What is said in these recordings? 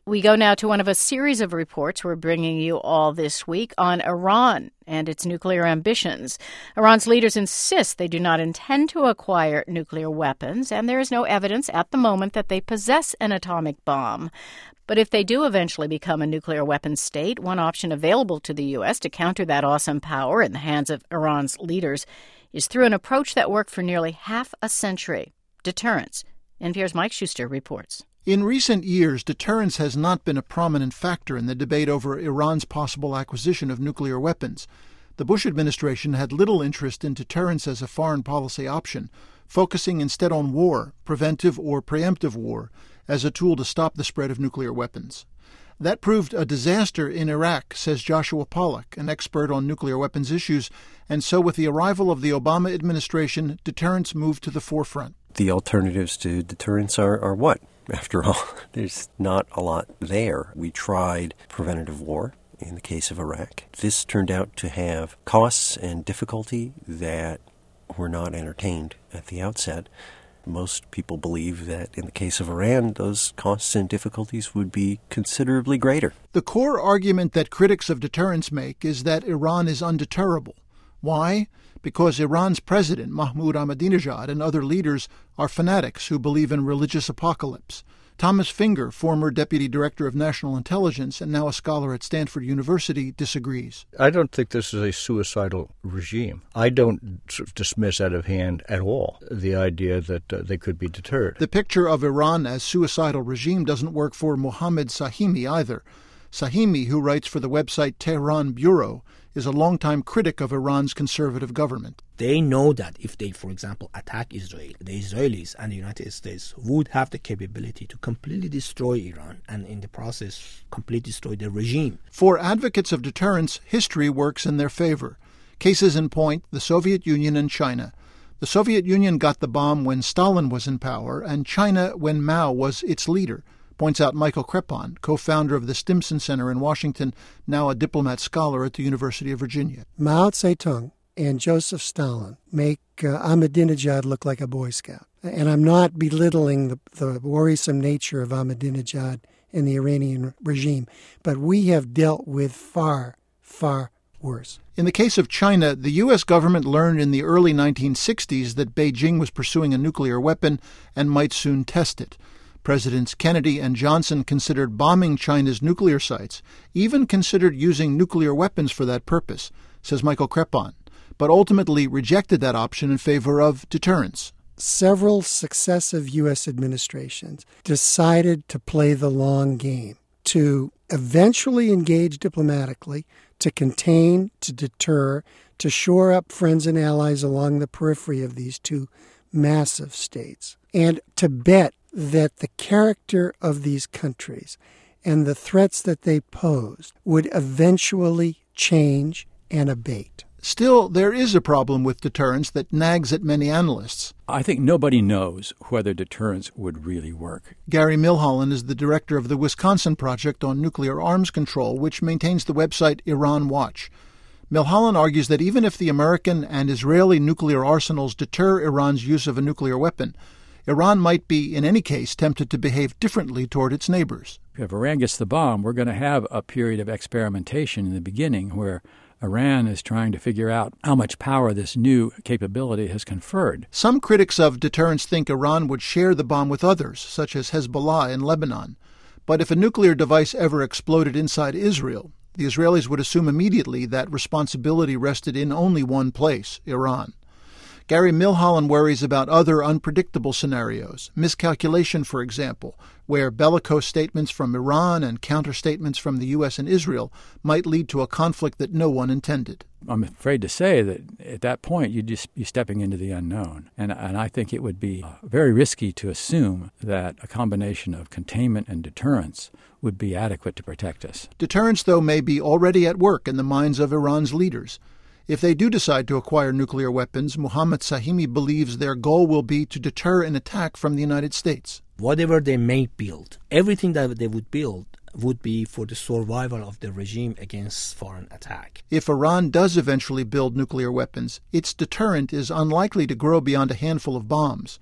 We go now to one of a series of reports we're bringing you all this week on Iran and its nuclear ambitions. Iran's leaders insist they do not intend to acquire nuclear weapons, and there is no evidence at the moment that they possess an atomic bomb. But if they do eventually become a nuclear weapons state, one option available to the U.S. to counter that awesome power in the hands of Iran's leaders is through an approach that worked for nearly half a century: deterrence. NPR's Mike Schuster reports. In recent years, deterrence has not been a prominent factor in the debate over Iran's possible acquisition of nuclear weapons. The Bush administration had little interest in deterrence as a foreign policy option, focusing instead on war, preventive or preemptive war, as a tool to stop the spread of nuclear weapons. That proved a disaster in Iraq, says Joshua Pollack, an expert on nuclear weapons issues, and so with the arrival of the Obama administration, deterrence moved to the forefront. The alternatives to deterrence are what? After all, there's not a lot there. We tried preventative war in the case of Iraq. This turned out to have costs and difficulty that were not entertained at the outset. Most people believe that in the case of Iran, those costs and difficulties would be considerably greater. The core argument that critics of deterrence make is that Iran is undeterrable. Why? Because Iran's president, Mahmoud Ahmadinejad, and other leaders are fanatics who believe in religious apocalypse. Thomas Finger, former deputy director of national intelligence and now a scholar at Stanford University, disagrees. I don't think this is a suicidal regime. I don't dismiss out of hand at all the idea that they could be deterred. The picture of Iran as suicidal regime doesn't work for Mohammad Sahimi either. Sahimi, who writes for the website Tehran Bureau, is a longtime critic of Iran's conservative government. They know that if they, for example, attack Israel, the Israelis and the United States would have the capability to completely destroy Iran and in the process completely destroy the regime. For advocates of deterrence, history works in their favor. Cases in point, the Soviet Union and China. The Soviet Union got the bomb when Stalin was in power and China when Mao was its leader, points out Michael Crepon, co-founder of the Stimson Center in Washington, now a diplomat scholar at the University of Virginia. Mao Zedong and Joseph Stalin make Ahmadinejad look like a Boy Scout. And I'm not belittling the worrisome nature of Ahmadinejad and the Iranian regime, but we have dealt with far, far worse. In the case of China, the U.S. government learned in the early 1960s that Beijing was pursuing a nuclear weapon and might soon test it. Presidents Kennedy and Johnson considered bombing China's nuclear sites, even considered using nuclear weapons for that purpose, says Michael Crepon, but ultimately rejected that option in favor of deterrence. Several successive U.S. administrations decided to play the long game, to eventually engage diplomatically, to contain, to deter, to shore up friends and allies along the periphery of these two massive states, and to bet that the character of these countries and the threats that they posed would eventually change and abate. Still, there is a problem with deterrence that nags at many analysts. I think nobody knows whether deterrence would really work. Gary Milholland is the director of the Wisconsin Project on Nuclear Arms Control, which maintains the website Iran Watch. Milholland argues that even if the American and Israeli nuclear arsenals deter Iran's use of a nuclear weapon, Iran might be, in any case, tempted to behave differently toward its neighbors. If Iran gets the bomb, we're going to have a period of experimentation in the beginning where Iran is trying to figure out how much power this new capability has conferred. Some critics of deterrence think Iran would share the bomb with others, such as Hezbollah in Lebanon. But if a nuclear device ever exploded inside Israel, the Israelis would assume immediately that responsibility rested in only one place, Iran. Gary Milholland worries about other unpredictable scenarios, miscalculation, for example, where bellicose statements from Iran and counter-statements from the U.S. and Israel might lead to a conflict that no one intended. I'm afraid to say that at that point you'd just be stepping into the unknown. And I think it would be very risky to assume that a combination of containment and deterrence would be adequate to protect us. Deterrence, though, may be already at work in the minds of Iran's leaders. If they do decide to acquire nuclear weapons, Mohammad Sahimi believes their goal will be to deter an attack from the United States. Whatever they may build, everything that they would build would be for the survival of the regime against foreign attack. If Iran does eventually build nuclear weapons, its deterrent is unlikely to grow beyond a handful of bombs.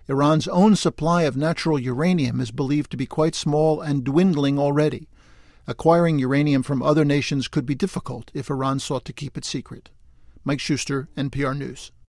Iran's own supply of natural uranium is believed to be quite small and dwindling already. Acquiring uranium from other nations could be difficult if Iran sought to keep it secret. Mike Schuster, NPR News.